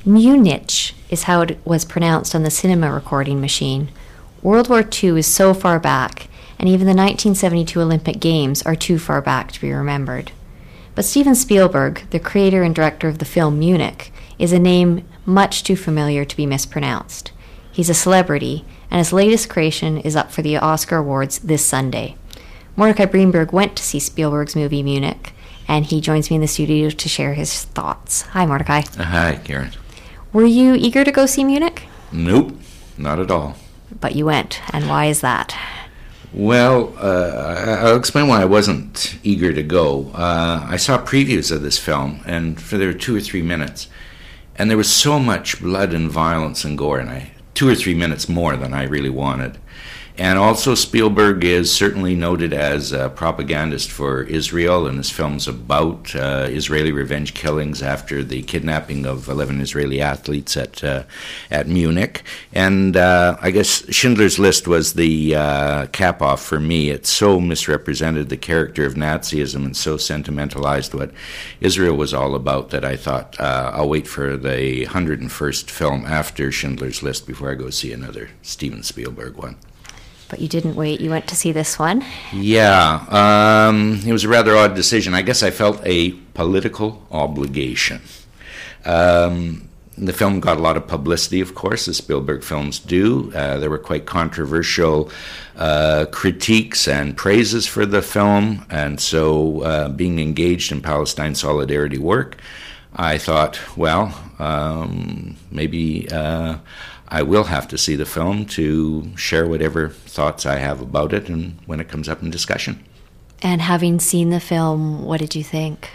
Munich is how it was pronounced on the cinema recording machine. World War II is so far back, and even the 1972 Olympic Games are too far back to be remembered. But Steven Spielberg, the creator and director of the film Munich, is a name much too familiar to be mispronounced. He's a celebrity, and his latest creation is up for the Oscar Awards this Sunday. Mordecai Breenberg went to see Spielberg's movie Munich, and he joins me in the studio to share his thoughts. Hi, Mordecai. Hi, Karen. Were you eager to go see Munich? Nope, not at all. But you went, and why is that? Well, I'll explain why I wasn't eager to go. I saw previews of this film, and there were 2 or 3 minutes, and there was so much blood and violence and gore, and 2 or 3 minutes more than I really wanted. And also Spielberg is certainly noted as a propagandist for Israel, and his film's about Israeli revenge killings after the kidnapping of 11 Israeli athletes at Munich. And I guess Schindler's List was the cap-off for me. It so misrepresented the character of Nazism and so sentimentalized what Israel was all about that I thought I'll wait for the 101st film after Schindler's List before I go see another Steven Spielberg one. But you didn't wait. You went to see this one. Yeah. It was a rather odd decision. I guess I felt a political obligation. The film got a lot of publicity, of course, as Spielberg films do. There were quite controversial critiques and praises for the film. And so being engaged in Palestine solidarity work, I thought, well, maybe I will have to see the film to share whatever thoughts I have about it and when it comes up in discussion. And having seen the film, what did you think?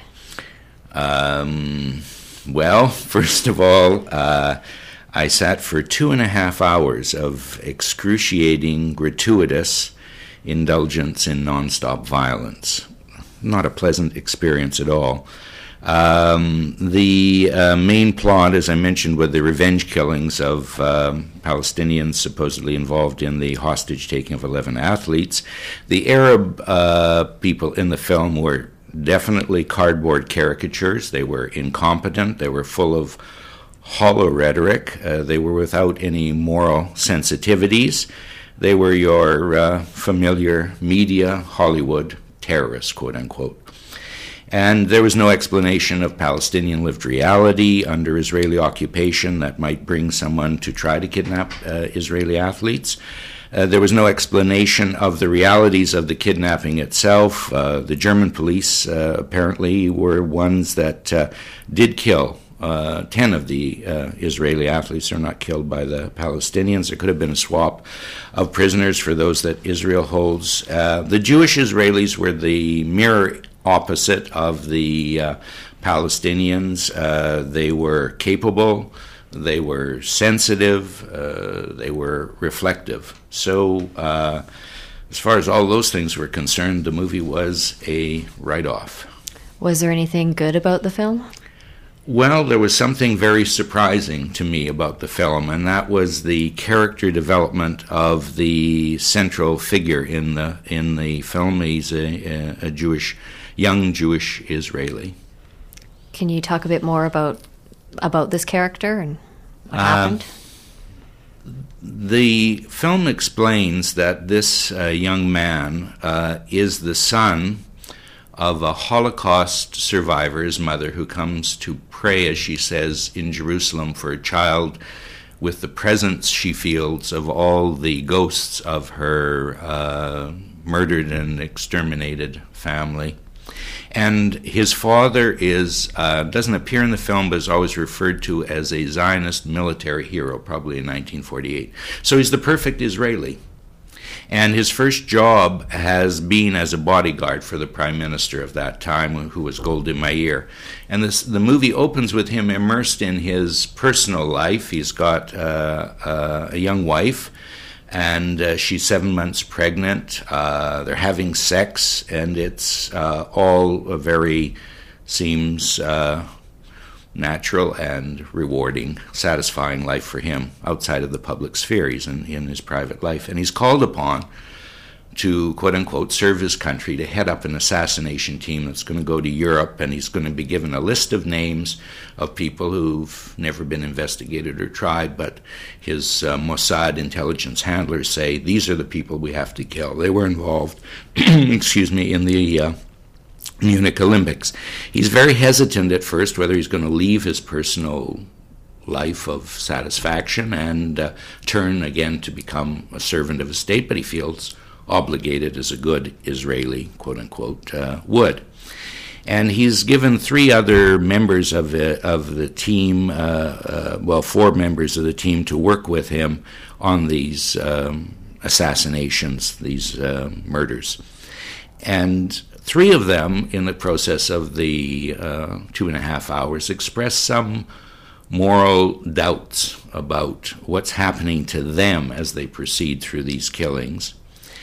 Well, first of all, I sat for 2.5 hours of excruciating, gratuitous indulgence in nonstop violence. Not a pleasant experience at all. The main plot, as I mentioned, were the revenge killings of Palestinians supposedly involved in the hostage-taking of 11 athletes. The Arab people in the film were definitely cardboard caricatures. They were incompetent. They were full of hollow rhetoric. They were without any moral sensitivities. They were your familiar media, Hollywood terrorists, quote-unquote. And there was no explanation of Palestinian lived reality under Israeli occupation that might bring someone to try to kidnap Israeli athletes. There was no explanation of the realities of the kidnapping itself. The German police apparently were ones that did kill 10 of the Israeli athletes. Are not killed by the Palestinians. There could have been a swap of prisoners for those that Israel holds. The Jewish Israelis were the mirror opposite of the Palestinians. They were capable, they were sensitive, they were reflective. So as far as all those things were concerned, the movie was a write-off. Was there anything good about the film? Well, there was something very surprising to me about the film, and that was the character development of the central figure in the film. He's a young Jewish Israeli. Can you talk a bit more about this character and what happened? The film explains that this young man is the son of a Holocaust survivor's mother who comes to pray, as she says, in Jerusalem for a child with the presence she feels of all the ghosts of her murdered and exterminated family. And his father doesn't appear in the film, but is always referred to as a Zionist military hero, probably in 1948. So he's the perfect Israeli. And his first job has been as a bodyguard for the prime minister of that time, who was Golda Meir. And the movie opens with him immersed in his personal life. He's got a young wife, and she's 7 months pregnant. They're having sex, and it's all seems natural and rewarding, satisfying life for him outside of the public sphere. He's in his private life. And he's called upon to, quote-unquote, serve his country, to head up an assassination team that's going to go to Europe, and he's going to be given a list of names of people who've never been investigated or tried, but his Mossad intelligence handlers say, these are the people we have to kill. They were involved, excuse me, in the Munich Olympics. He's very hesitant at first whether he's going to leave his personal life of satisfaction and turn again to become a servant of the state, but he feels obligated as a good Israeli, quote-unquote, would. And he's given 3 other members of the team, 4 members of the team to work with him on these assassinations, these murders. And 3 of them, in the process of the 2.5 hours, express some moral doubts about what's happening to them as they proceed through these killings.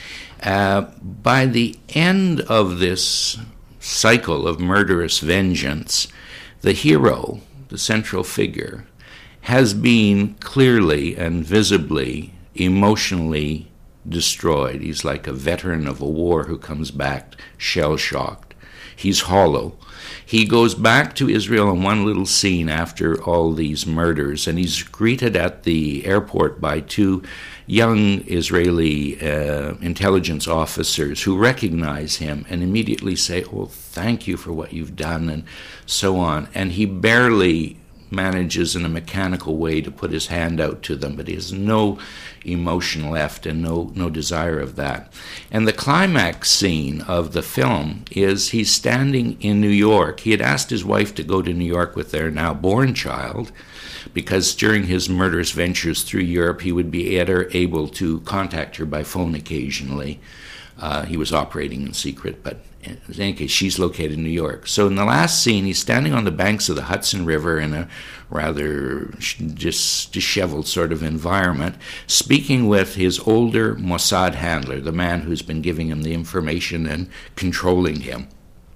By the end of this cycle of murderous vengeance, the hero, the central figure, has been clearly and visibly, emotionally destroyed. He's like a veteran of a war who comes back shell-shocked. He's hollow. He goes back to Israel in one little scene after all these murders, and he's greeted at the airport by 2 young Israeli intelligence officers who recognize him and immediately say, oh, thank you for what you've done, and so on. And he barely manages in a mechanical way to put his hand out to them, but he has no emotion left and no desire of that. And the climax scene of the film is he's standing in New York. He had asked his wife to go to New York with their now-born child, because during his murderous ventures through Europe, he would be able to contact her by phone occasionally. He was operating in secret, but in any case, she's located in New York. So in the last scene, he's standing on the banks of the Hudson River in a rather just disheveled sort of environment, speaking with his older Mossad handler, the man who's been giving him the information and controlling him.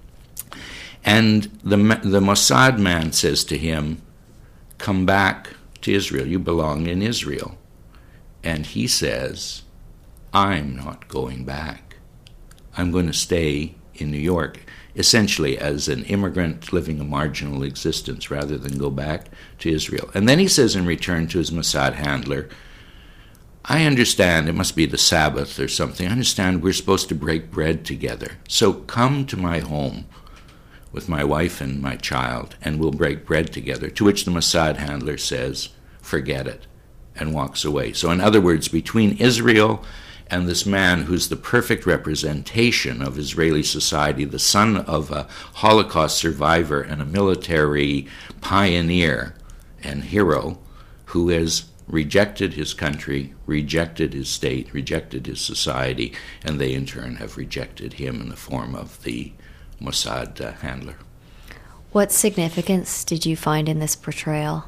And the Mossad man says to him, come back to Israel. You belong in Israel. And he says, I'm not going back. I'm going to stay in New York, essentially as an immigrant living a marginal existence rather than go back to Israel. And then he says in return to his Mossad handler, I understand, it must be the Sabbath or something, I understand we're supposed to break bread together. So come to my home with my wife and my child, and we'll break bread together. To which the Mossad handler says, forget it, and walks away. So in other words, between Israel and this man who's the perfect representation of Israeli society, the son of a Holocaust survivor and a military pioneer and hero who has rejected his country, rejected his state, rejected his society, and they in turn have rejected him in the form of the Mossad handler. What significance did you find in this portrayal?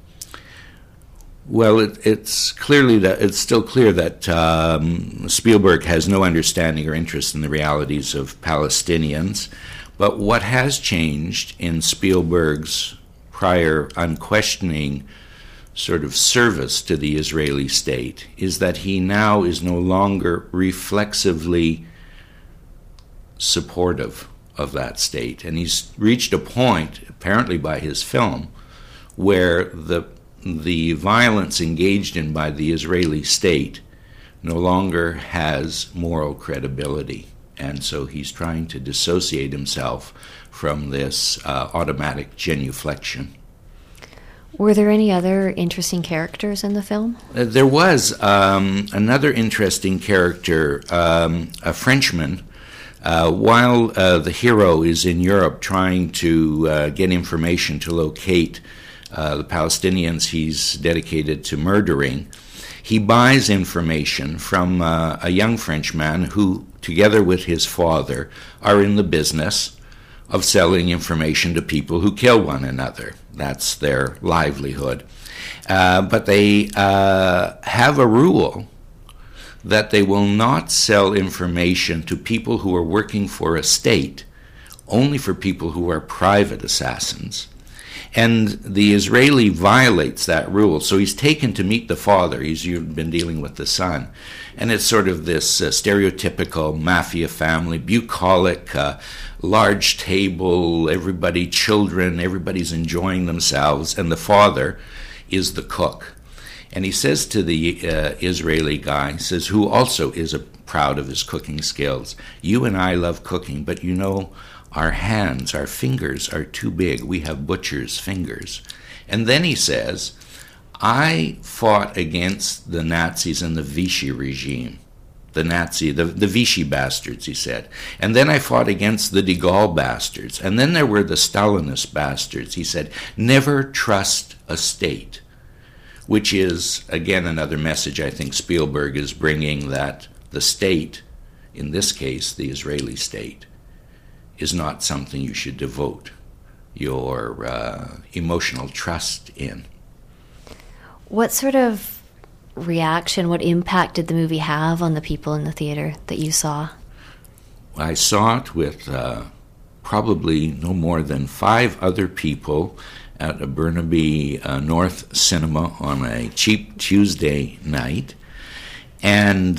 Well, it's still clear that Spielberg has no understanding or interest in the realities of Palestinians. But what has changed in Spielberg's prior unquestioning sort of service to the Israeli state is that he now is no longer reflexively supportive of that state. And he's reached a point, apparently by his film, where the violence engaged in by the Israeli state no longer has moral credibility. And so he's trying to dissociate himself from this automatic genuflection. Were there any other interesting characters in the film? There was another interesting character, a Frenchman. While the hero is in Europe trying to get information to locate the Palestinians he's dedicated to murdering, he buys information from a young Frenchman who, together with his father, are in the business of selling information to people who kill one another. That's their livelihood. But they have a rule that they will not sell information to people who are working for a state, only for people who are private assassins. And the Israeli violates that rule, so he's taken to meet the father. He's been dealing with the son. And it's sort of this stereotypical mafia family, bucolic, large table, everybody, children, everybody's enjoying themselves, and the father is the cook. And he says to the Israeli guy, who also is proud of his cooking skills, "You and I love cooking, but you know, our hands, our fingers are too big. We have butcher's fingers." And then he says, "I fought against the Nazis and the Vichy regime. The Vichy bastards," he said. "And then I fought against the de Gaulle bastards. And then there were the Stalinist bastards." He said, "Never trust a state." Which is, again, another message I think Spielberg is bringing, that the state, in this case, the Israeli state, is not something you should devote your emotional trust in. What sort of reaction, what impact did the movie have on the people in the theater that you saw? I saw it with probably no more than 5 other people at a Burnaby North cinema on a cheap Tuesday night. And,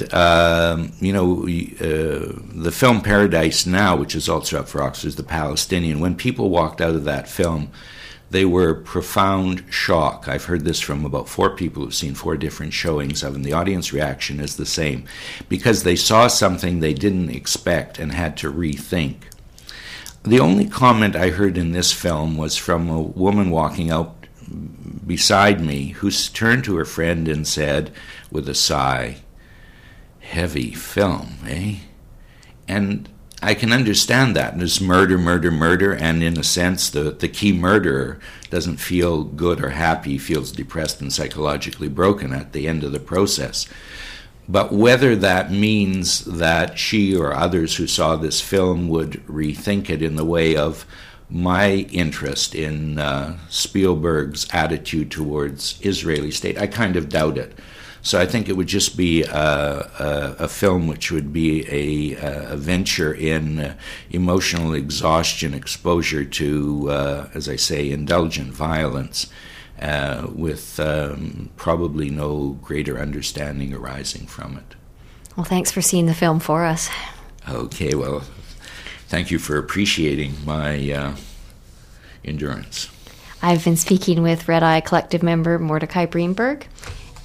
the film Paradise Now, which is also up for Oscars, The Palestinian, when people walked out of that film, they were profound shock. I've heard this from about 4 people who've seen 4 different showings of it, and the audience reaction is the same, because they saw something they didn't expect and had to rethink. The only comment I heard in this film was from a woman walking out beside me who turned to her friend and said, with a sigh, "Heavy film, eh?" And I can understand that. There's murder, and in a sense, the key murderer doesn't feel good or happy. He feels depressed and psychologically broken at the end of the process. But whether that means that she or others who saw this film would rethink it in the way of my interest in Spielberg's attitude towards Israeli state, I kind of doubt it. So I think it would just be a film which would be a venture in emotional exhaustion, exposure to, as I say, indulgent violence, with probably no greater understanding arising from it. Well, thanks for seeing the film for us. Okay, well, thank you for appreciating my endurance. I've been speaking with Red Eye Collective member Mordecai Breenberg.